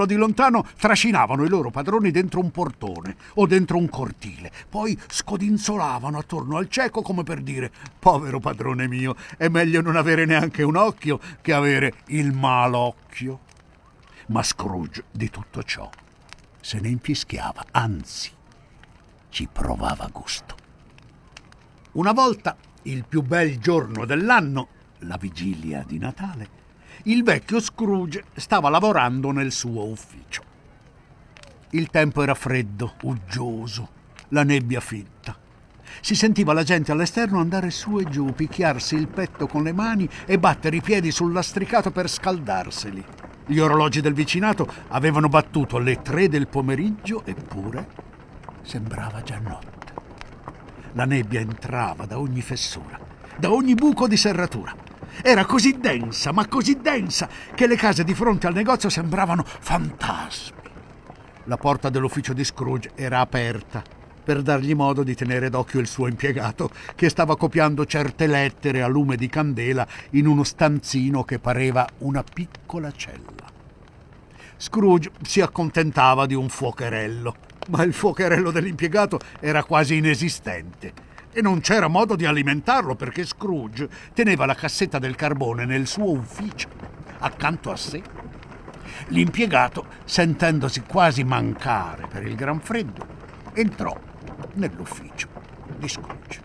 di lontano trascinavano i loro padroni dentro un portone o dentro un cortile, poi scodinzolavano attorno al cieco come per dire: povero padrone mio, è meglio non avere neanche un occhio che avere il malocchio. Ma Scrooge di tutto ciò se ne infischiava, anzi ci provava gusto. Una volta, il più bel giorno dell'anno, la vigilia di Natale, il vecchio Scrooge stava lavorando nel suo ufficio. Il tempo era freddo, uggioso, la nebbia fitta. Si sentiva la gente all'esterno andare su e giù, picchiarsi il petto con le mani e battere i piedi sul lastricato per scaldarseli. Gli orologi del vicinato avevano battuto le 3 del pomeriggio, eppure sembrava già notte. La nebbia entrava da ogni fessura, da ogni buco di serratura. Era così densa, ma così densa, che le case di fronte al negozio sembravano fantasmi. La porta dell'ufficio di Scrooge era aperta per dargli modo di tenere d'occhio il suo impiegato, che stava copiando certe lettere a lume di candela in uno stanzino che pareva una piccola cella. Scrooge si accontentava di un fuocherello, ma il fuocherello dell'impiegato era quasi inesistente. E non c'era modo di alimentarlo perché Scrooge teneva la cassetta del carbone nel suo ufficio, accanto a sé. L'impiegato, sentendosi quasi mancare per il gran freddo, entrò nell'ufficio di Scrooge.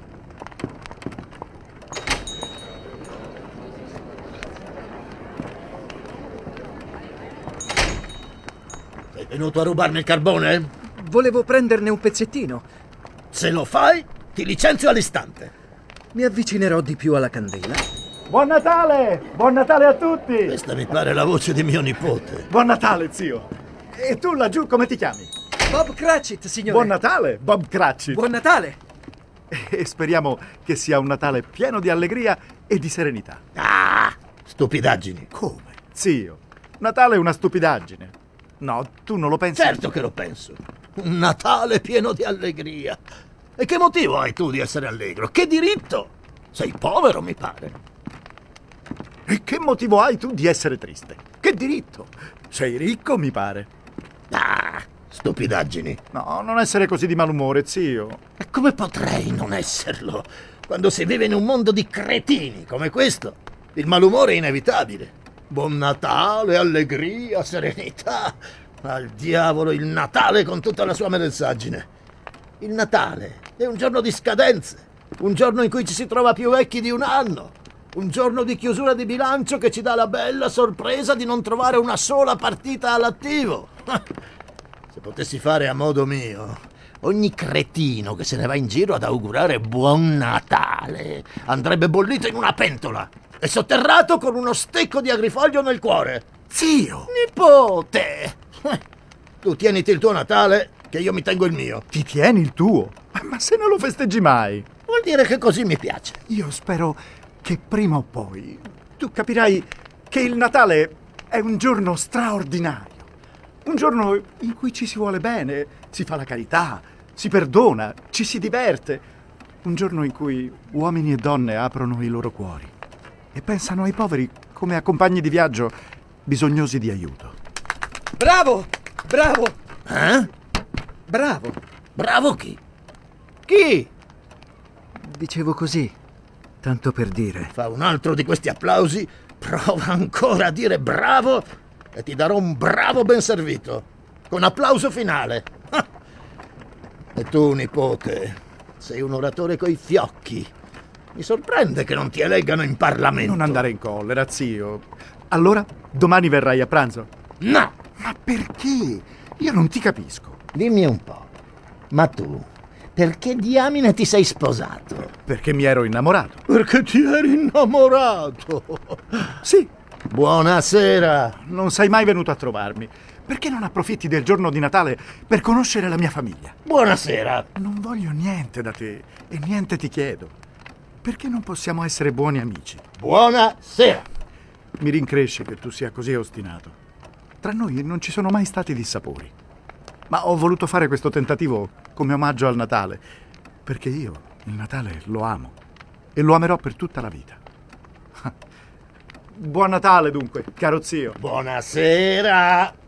Sei venuto a rubarmi il carbone? Volevo prenderne un pezzettino. Se lo fai, ti licenzio all'istante. Mi avvicinerò di più alla candela. Buon Natale! Buon Natale a tutti! Questa mi pare la voce di mio nipote. Buon Natale, zio! E tu laggiù come ti chiami? Bob Cratchit, signore. Buon Natale, Bob Cratchit! Buon Natale! E speriamo che sia un Natale pieno di allegria e di serenità. Ah, stupidaggini. Come? Zio, Natale è una stupidaggine. No, tu non lo pensi? Certo che lo penso. Un Natale pieno di allegria. E che motivo hai tu di essere allegro? Che diritto? Sei povero, mi pare. E che motivo hai tu di essere triste? Che diritto? Sei ricco, mi pare. Ah, stupidaggini. No, non essere così di malumore, zio. E come potrei non esserlo? Quando si vive in un mondo di cretini come questo, il malumore è inevitabile. Buon Natale, allegria, serenità. Al diavolo il Natale con tutta la sua melezzaggine. Il Natale è un giorno di scadenze, un giorno in cui ci si trova più vecchi di un anno, un giorno di chiusura di bilancio che ci dà la bella sorpresa di non trovare una sola partita all'attivo. Se potessi fare a modo mio, ogni cretino che se ne va in giro ad augurare buon Natale andrebbe bollito in una pentola e sotterrato con uno stecco di agrifoglio nel cuore. Zio! Nipote! Tu tieniti il tuo Natale, che io mi tengo il mio. Ti tieni il tuo? Ma se non lo festeggi mai? Vuol dire che così mi piace. Io spero che prima o poi tu capirai che il Natale è un giorno straordinario. Un giorno in cui ci si vuole bene, si fa la carità, si perdona, ci si diverte. Un giorno in cui uomini e donne aprono i loro cuori e pensano ai poveri come a compagni di viaggio bisognosi di aiuto. Bravo! Bravo! Eh? Bravo! Bravo chi? Chi? Dicevo così, tanto per dire. Fa un altro di questi applausi, prova ancora a dire bravo e ti darò un bravo ben servito, con applauso finale. Ah! E tu, nipote, sei un oratore coi fiocchi. Mi sorprende che non ti eleggano in Parlamento. Non andare in collera, zio. Allora, domani verrai a pranzo? No! Ma perché? Io non ti capisco. Dimmi un po', ma tu perché diamine ti sei sposato? Perché mi ero innamorato. Perché ti eri innamorato? Sì. Buonasera. Non sei mai venuto a trovarmi. Perché non approfitti del giorno di Natale per conoscere la mia famiglia? Buonasera. Non voglio niente da te e niente ti chiedo. Perché non possiamo essere buoni amici? Buonasera. Mi rincresce che tu sia così ostinato. Tra noi non ci sono mai stati dissapori. Ma ho voluto fare questo tentativo come omaggio al Natale, perché io il Natale lo amo e lo amerò per tutta la vita. Buon Natale dunque, caro zio. Buonasera.